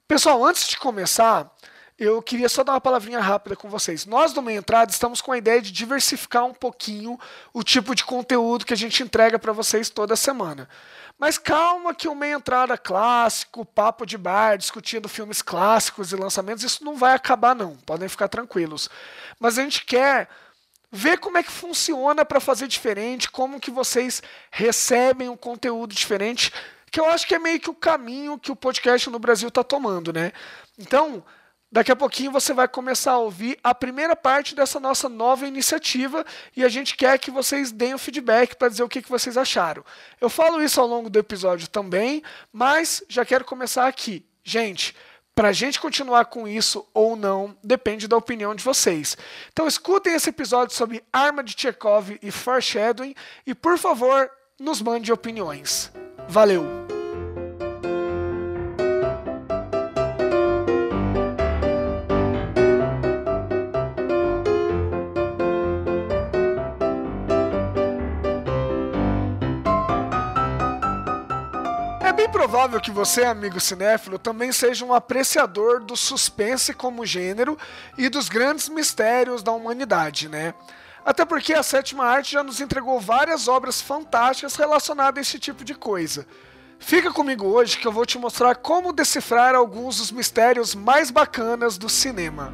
Pessoal, antes de começar, eu queria só dar uma palavrinha rápida com vocês. Nós do Meia Entrada estamos com a ideia de diversificar um pouquinho o tipo de conteúdo que a gente entrega para vocês toda semana. Mas calma que o Meia Entrada clássico, papo de bar, discutindo filmes clássicos e lançamentos, isso não vai acabar não, podem ficar tranquilos. Mas a gente quer ver como é que funciona para fazer diferente, como que vocês recebem um conteúdo diferente, que eu acho que é meio que o caminho que o podcast no Brasil está tomando, né? Então, daqui a pouquinho você vai começar a ouvir a primeira parte dessa nossa nova iniciativa e a gente quer que vocês deem o feedback para dizer o que vocês acharam. Eu falo isso ao longo do episódio também, mas já quero começar aqui. Gente, para a gente continuar com isso ou não, depende da opinião de vocês. Então escutem esse episódio sobre Arma de Chekhov e Foreshadowing e, por favor, nos mande opiniões. Valeu! É bem provável que você, amigo cinéfilo, também seja um apreciador do suspense como gênero e dos grandes mistérios da humanidade, né? Até porque a sétima arte já nos entregou várias obras fantásticas relacionadas a esse tipo de coisa. Fica comigo hoje que eu vou te mostrar como decifrar alguns dos mistérios mais bacanas do cinema.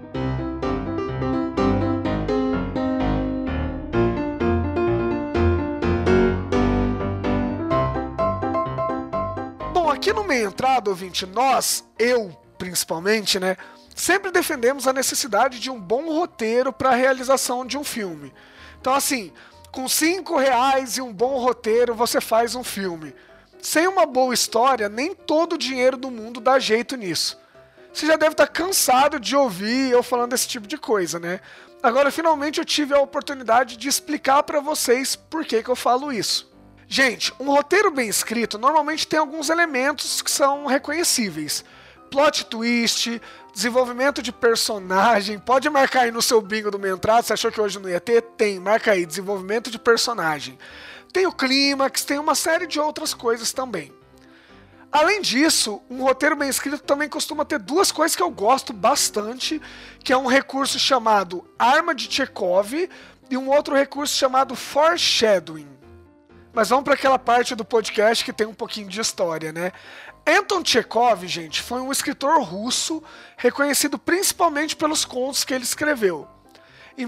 Bom, aqui no Meia Entrada, ouvinte, eu principalmente, né, sempre defendemos a necessidade de um bom roteiro para a realização de um filme. Então, assim, com R$5 e um bom roteiro, você faz um filme. Sem uma boa história, nem todo o dinheiro do mundo dá jeito nisso. Você já deve estar cansado de ouvir eu falando desse tipo de coisa, né? Agora, finalmente, eu tive a oportunidade de explicar para vocês por que eu falo isso. Gente, um roteiro bem escrito normalmente tem alguns elementos que são reconhecíveis. Plot twist, desenvolvimento de personagem, pode marcar aí no seu bingo do Meia Entrada, você achou que hoje não ia ter? Tem, marca aí, desenvolvimento de personagem. Tem o clímax, tem uma série de outras coisas também. Além disso, um roteiro bem escrito também costuma ter duas coisas que eu gosto bastante, que é um recurso chamado Arma de Chekhov e um outro recurso chamado Foreshadowing. Mas vamos para aquela parte do podcast que tem um pouquinho de história, né? Anton Chekhov, gente, foi um escritor russo reconhecido principalmente pelos contos que ele escreveu. Em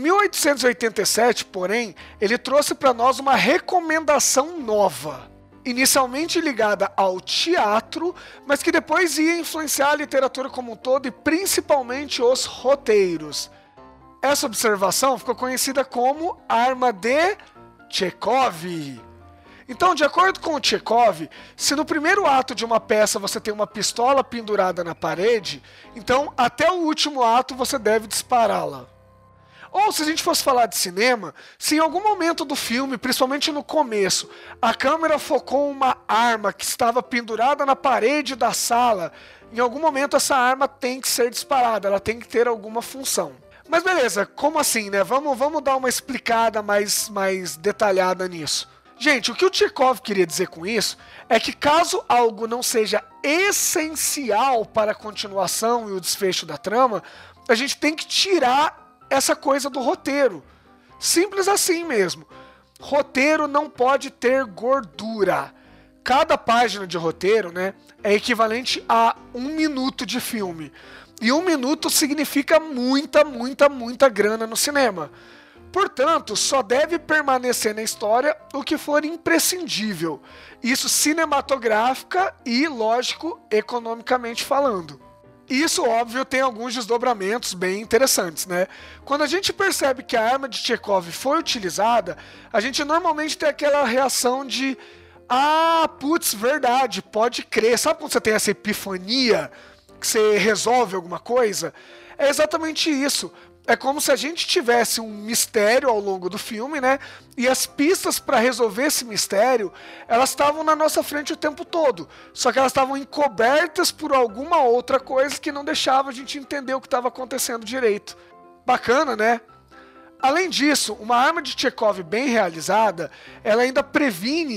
1887, porém, ele trouxe para nós uma recomendação nova, inicialmente ligada ao teatro, mas que depois ia influenciar a literatura como um todo e principalmente os roteiros. Essa observação ficou conhecida como Arma de Chekhov. Então, de acordo com o Chekhov, se no primeiro ato de uma peça você tem uma pistola pendurada na parede, então até o último ato você deve dispará-la. Ou se a gente fosse falar de cinema, se em algum momento do filme, principalmente no começo, a câmera focou uma arma que estava pendurada na parede da sala, em algum momento essa arma tem que ser disparada, ela tem que ter alguma função. Mas beleza, como assim, né? Vamos dar uma explicada mais detalhada nisso. Gente, o que o Chekhov queria dizer com isso é que caso algo não seja essencial para a continuação e o desfecho da trama, a gente tem que tirar essa coisa do roteiro. Simples assim mesmo. Roteiro não pode ter gordura. Cada página de roteiro, né, é equivalente a 1 minuto de filme. E 1 minuto significa muita grana no cinema. Portanto, só deve permanecer na história o que for imprescindível. Isso cinematográfica e, lógico, economicamente falando. Isso, óbvio, tem alguns desdobramentos bem interessantes, né? Quando a gente percebe que a arma de Chekhov foi utilizada, a gente normalmente tem aquela reação de putz, verdade, pode crer. Sabe quando você tem essa epifania, que você resolve alguma coisa? É exatamente isso. É como se a gente tivesse um mistério ao longo do filme, né? E as pistas para resolver esse mistério, elas estavam na nossa frente o tempo todo. Só que elas estavam encobertas por alguma outra coisa que não deixava a gente entender o que estava acontecendo direito. Bacana, né? Além disso, uma arma de Chekhov bem realizada, ela ainda previne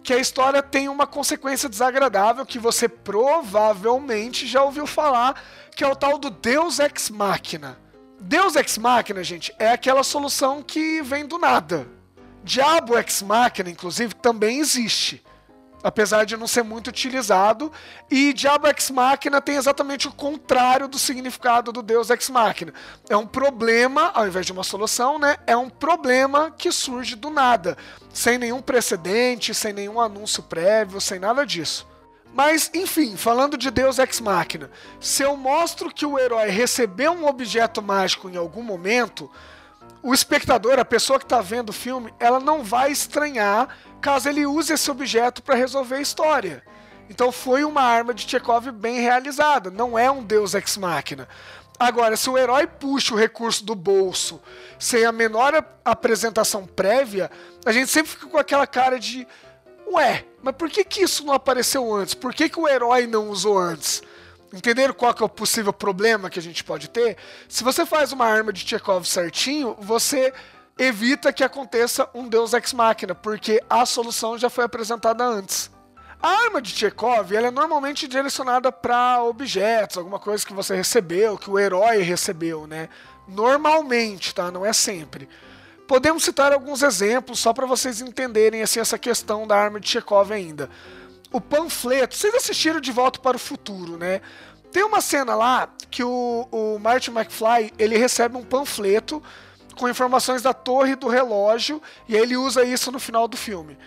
que a história tem uma consequência desagradável que você provavelmente já ouviu falar, que é o tal do Deus Ex Machina. Deus Ex Machina, gente, é aquela solução que vem do nada. Diabo Ex Machina, inclusive, também existe, apesar de não ser muito utilizado, e Diabo Ex Machina tem exatamente o contrário do significado do Deus Ex Machina. É um problema, ao invés de uma solução, né? É um problema que surge do nada, sem nenhum precedente, sem nenhum anúncio prévio, sem nada disso. Mas, enfim, falando de Deus Ex Machina, se eu mostro que o herói recebeu um objeto mágico em algum momento, o espectador, a pessoa que está vendo o filme, ela não vai estranhar caso ele use esse objeto para resolver a história. Então foi uma arma de Chekhov bem realizada, não é um Deus Ex Machina. Agora, se o herói puxa o recurso do bolso sem a menor apresentação prévia, a gente sempre fica com aquela cara de ué, mas por que isso não apareceu antes? Por que o herói não usou antes? Entenderam qual que é o possível problema que a gente pode ter? Se você faz uma arma de Chekhov certinho, você evita que aconteça um Deus Ex Machina, porque a solução já foi apresentada antes. A arma de Chekhov, ela é normalmente direcionada para objetos, alguma coisa que você recebeu, que o herói recebeu, né? Normalmente, tá? Não é sempre. Podemos citar alguns exemplos só para vocês entenderem assim, essa questão da arma de Chekhov ainda. O panfleto, vocês assistiram De Volta para o Futuro, né? Tem uma cena lá que o Marty McFly, ele recebe um panfleto com informações da torre do relógio e aí ele usa isso no final do filme.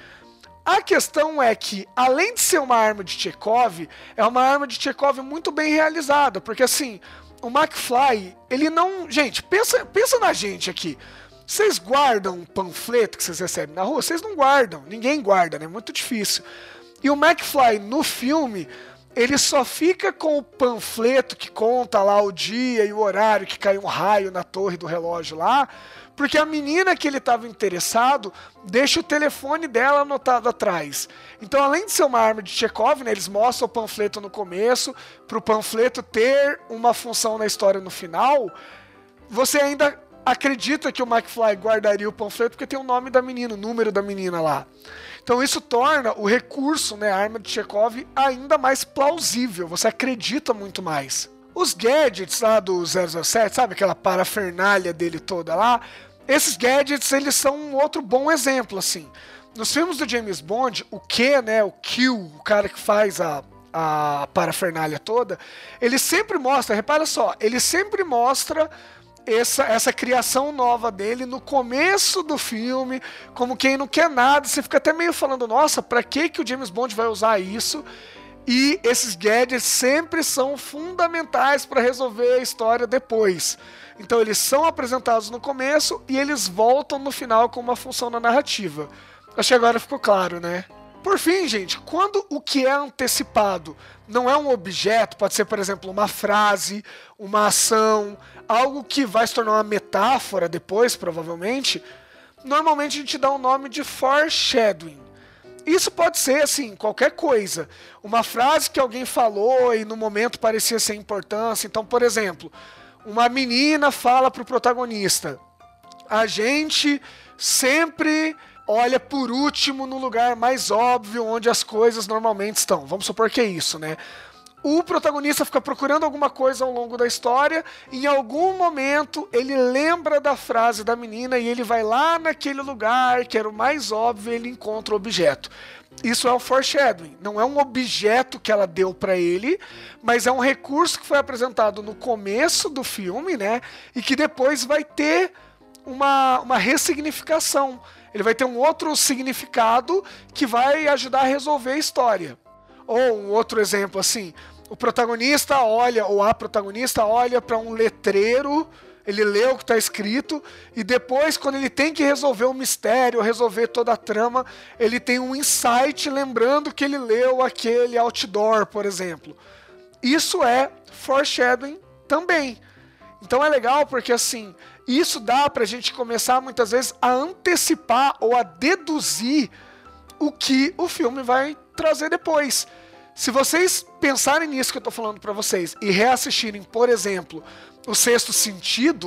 A questão é que, além de ser uma arma de Chekhov, é uma arma de Chekhov muito bem realizada, porque assim, o McFly, ele não... Gente, pensa na gente aqui. Vocês guardam um panfleto que vocês recebem na rua? Vocês não guardam, ninguém guarda, né? É muito difícil. E o McFly, no filme, ele só fica com o panfleto que conta lá o dia e o horário que caiu um raio na torre do relógio lá, porque a menina que ele estava interessado deixa o telefone dela anotado atrás. Então, além de ser uma arma de Chekhov, né, eles mostram o panfleto no começo, para o panfleto ter uma função na história no final, você ainda acredita que o McFly guardaria o panfleto porque tem o nome da menina, o número da menina lá. Então isso torna o recurso, né, a arma de Chekhov, ainda mais plausível, você acredita muito mais. Os gadgets lá do 007, sabe aquela parafernália dele toda lá? Esses gadgets, eles são um outro bom exemplo, assim. Nos filmes do James Bond, o Q, né, o Q, o cara que faz a parafernália toda, ele sempre mostra, repara só, ele sempre mostra essa criação nova dele no começo do filme, como quem não quer nada, você fica até meio falando, nossa, pra que o James Bond vai usar isso? E esses gadgets sempre são fundamentais para resolver a história depois. Então eles são apresentados no começo e eles voltam no final com uma função na narrativa. Acho que agora ficou claro, né? Por fim, gente, quando o que é antecipado não é um objeto, pode ser, por exemplo, uma frase, uma ação, algo que vai se tornar uma metáfora depois, provavelmente, normalmente a gente dá o nome de foreshadowing. Isso pode ser, assim, qualquer coisa. Uma frase que alguém falou e no momento parecia sem importância. Então, por exemplo, uma menina fala para o protagonista: a gente sempre olha por último no lugar mais óbvio onde as coisas normalmente estão. Vamos supor que é isso, né? O protagonista fica procurando alguma coisa ao longo da história, e em algum momento ele lembra da frase da menina e ele vai lá naquele lugar que era o mais óbvio e ele encontra o objeto. Isso é o foreshadowing. Não é um objeto que ela deu para ele, mas é um recurso que foi apresentado no começo do filme, né? E que depois vai ter uma ressignificação. Ele vai ter um outro significado que vai ajudar a resolver a história. Ou um outro exemplo assim, o protagonista olha, ou a protagonista olha para um letreiro, ele lê o que está escrito, e depois, quando ele tem que resolver o mistério, resolver toda a trama, ele tem um insight lembrando que ele leu aquele outdoor, por exemplo. Isso é foreshadowing também. Então é legal porque assim, isso dá pra gente começar muitas vezes a antecipar ou a deduzir o que o filme vai trazer depois. Se vocês pensarem nisso que eu tô falando pra vocês e reassistirem, por exemplo, O Sexto Sentido,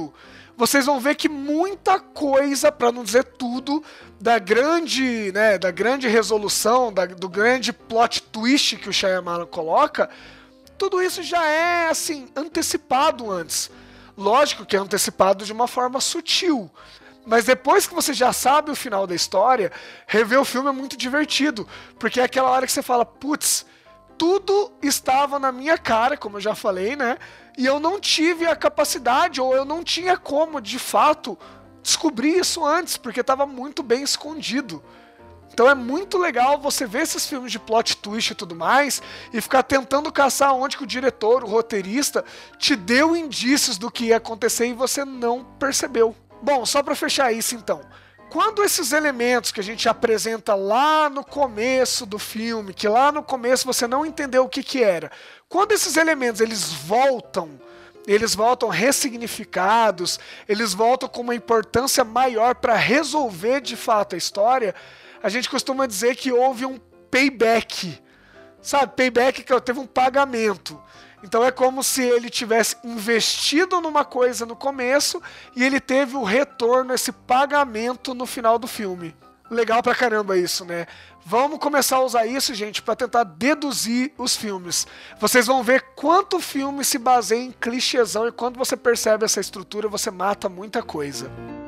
vocês vão ver que muita coisa, para não dizer tudo, da grande resolução, do grande plot twist que o Shyamalan coloca, tudo isso já é, assim, antecipado antes. Lógico que é antecipado de uma forma sutil. Mas depois que você já sabe o final da história, rever o filme é muito divertido. Porque é aquela hora que você fala, putz, tudo estava na minha cara, como eu já falei, né? E eu não tive a capacidade, ou eu não tinha como, de fato, descobrir isso antes, porque estava muito bem escondido. Então é muito legal você ver esses filmes de plot twist e tudo mais, e ficar tentando caçar onde que o diretor, o roteirista, te deu indícios do que ia acontecer e você não percebeu. Bom, só para fechar isso então. Quando esses elementos que a gente apresenta lá no começo do filme, que lá no começo você não entendeu o que era, quando esses elementos eles voltam ressignificados, eles voltam com uma importância maior para resolver de fato a história, a gente costuma dizer que houve um payback. Sabe, payback que teve um pagamento. Então é como se ele tivesse investido numa coisa no começo e ele teve o retorno, esse pagamento no final do filme. Legal pra caramba isso, né? Vamos começar a usar isso, gente, pra tentar deduzir os filmes. Vocês vão ver quanto o filme se baseia em clichêzão e quando você percebe essa estrutura, você mata muita coisa.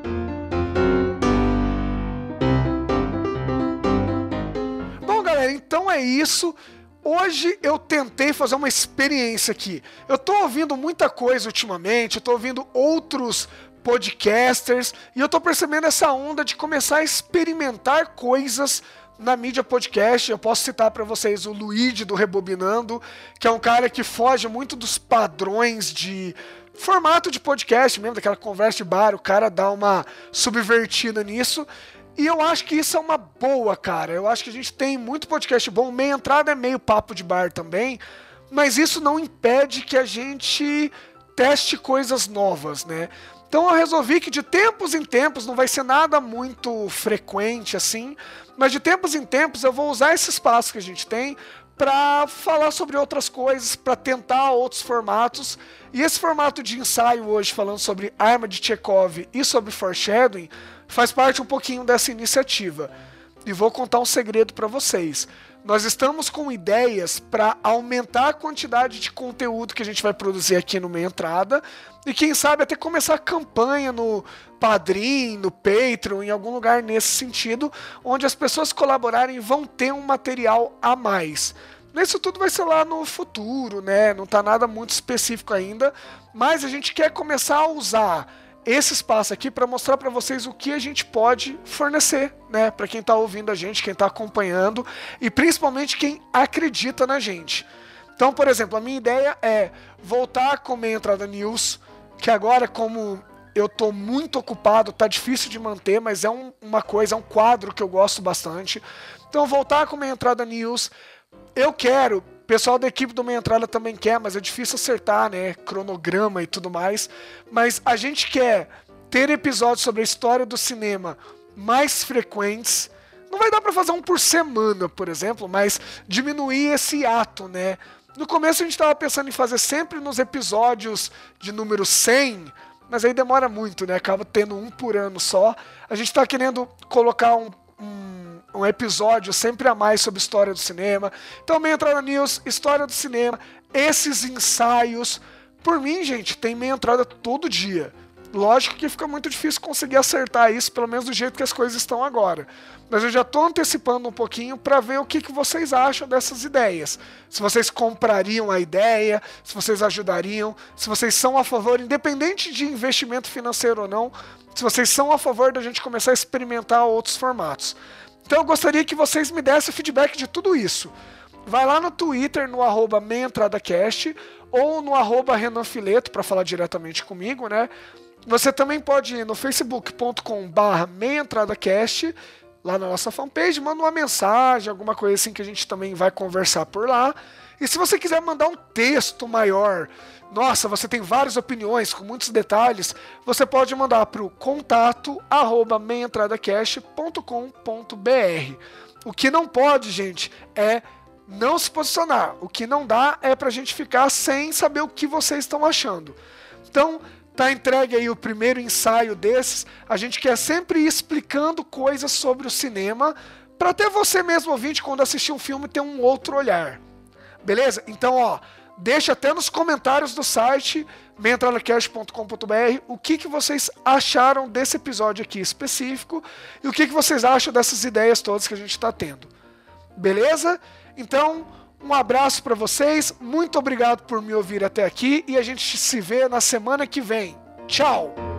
Bom, galera, então é isso. Hoje eu tentei fazer uma experiência aqui. Eu tô ouvindo muita coisa ultimamente, eu tô ouvindo outros podcasters e eu tô percebendo essa onda de começar a experimentar coisas na mídia podcast. Eu posso citar para vocês o Luigi do Rebobinando, que é um cara que foge muito dos padrões de formato de podcast mesmo, daquela conversa de bar, o cara dá uma subvertida nisso. E eu acho que isso é uma boa, cara. Eu acho que a gente tem muito podcast bom. Meia entrada é meio papo de bar também. Mas isso não impede que a gente teste coisas novas, né? Então eu resolvi que de tempos em tempos, não vai ser nada muito frequente assim, mas de tempos em tempos eu vou usar esse espaço que a gente tem para falar sobre outras coisas, para tentar outros formatos. E esse formato de ensaio hoje, falando sobre Arma de Chekhov e sobre foreshadowing, faz parte um pouquinho dessa iniciativa. E vou contar um segredo para vocês. Nós estamos com ideias para aumentar a quantidade de conteúdo que a gente vai produzir aqui no Meia Entrada. E quem sabe até começar a campanha no Padrim, no Patreon, em algum lugar nesse sentido, onde as pessoas que colaborarem vão ter um material a mais. Isso tudo vai ser lá no futuro, né? Não está nada muito específico ainda, mas a gente quer começar a usar esse espaço aqui para mostrar para vocês o que a gente pode fornecer, né? Para quem está ouvindo a gente, quem está acompanhando e principalmente quem acredita na gente. Então, por exemplo, a minha ideia é voltar com Meia Entrada News, que agora, como eu tô muito ocupado, tá difícil de manter, mas é uma coisa, é um quadro que eu gosto bastante. Então, voltar com Meia Entrada News. Eu quero, o pessoal da equipe do Meia Entrada também quer, mas é difícil acertar, né? Cronograma e tudo mais. Mas a gente quer ter episódios sobre a história do cinema mais frequentes. Não vai dar pra fazer um por semana, por exemplo, mas diminuir esse ato, né? No começo a gente estava pensando em fazer sempre nos episódios de número 100, mas aí demora muito, né? Acaba tendo um por ano só. A gente está querendo colocar um episódio sempre a mais sobre história do cinema. Então, Meia Entrada News, história do cinema, esses ensaios. Por mim, gente, tem Meia Entrada todo dia. Lógico que fica muito difícil conseguir acertar isso, pelo menos do jeito que as coisas estão agora. Mas eu já estou antecipando um pouquinho para ver o que vocês acham dessas ideias. Se vocês comprariam a ideia, se vocês ajudariam, se vocês são a favor, independente de investimento financeiro ou não, se vocês são a favor da gente começar a experimentar outros formatos. Então eu gostaria que vocês me dessem feedback de tudo isso. Vai lá no Twitter, no @meiaentradacast, ou no @renanfileto para falar diretamente comigo, né? Você também pode ir no facebook.com/meiaentradacast, lá na nossa fanpage, manda uma mensagem, alguma coisa assim que a gente também vai conversar por lá. E se você quiser mandar um texto maior, nossa, você tem várias opiniões com muitos detalhes, você pode mandar para o contato@meiaentradacast.com.br. O que não pode, gente, é não se posicionar. O que não dá é pra gente ficar sem saber o que vocês estão achando. Então, Tá entregue aí o primeiro ensaio desses. A gente quer sempre ir explicando coisas sobre o cinema, para até você mesmo, ouvinte, quando assistir um filme, ter um outro olhar. Beleza? Então, ó, deixa até nos comentários do site mentralacast.com.br o que vocês acharam desse episódio aqui específico e o que vocês acham dessas ideias todas que a gente está tendo. Beleza? Então, um abraço para vocês, muito obrigado por me ouvir até aqui e a gente se vê na semana que vem. Tchau!